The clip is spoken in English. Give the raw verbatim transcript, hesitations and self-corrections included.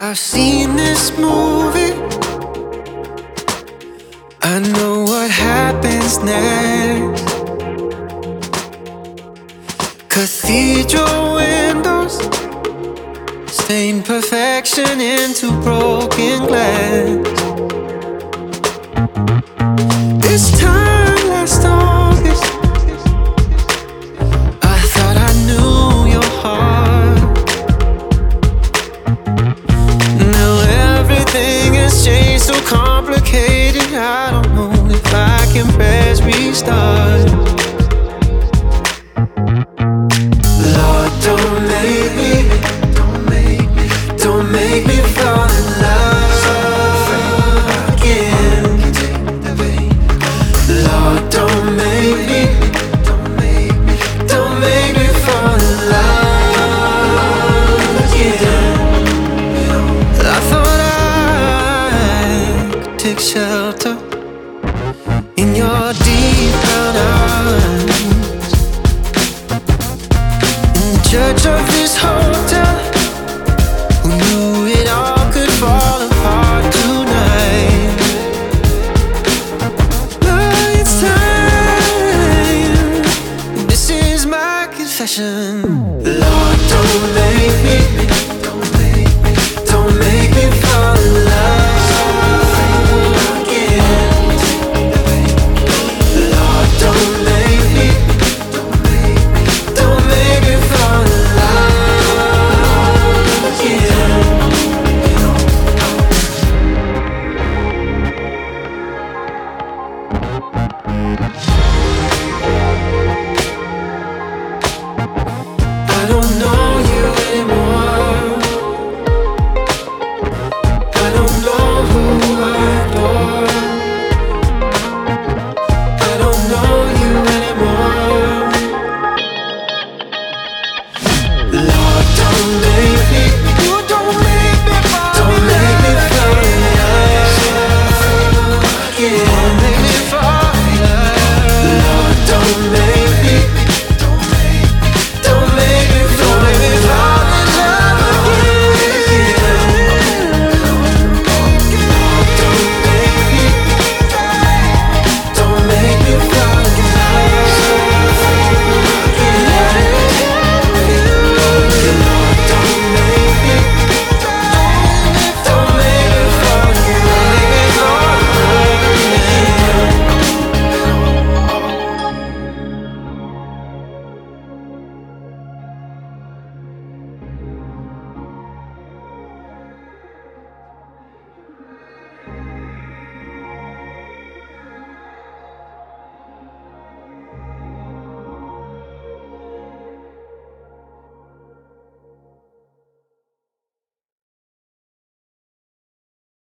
I've seen this movie. I know what happens next. Cathedral windows stain perfection into broken glass. This time last August, I thought I knew your heart. Now everything has changed, so complicated. I don't know if I can press restart. Lord, don't make me, don't make me, don't make me fall in love again. Lord, don't make me, don't make me, don't make me fall in love again. I thought I could take shelter in your deep brown eyes, in the church of this hotel, who knew it all could fall apart tonight. But it's time, this is my confession. Lord, don't make me, don't make me, don't make me fall in love again. Lord, don't make me, don't make me, don't make me fall in love again.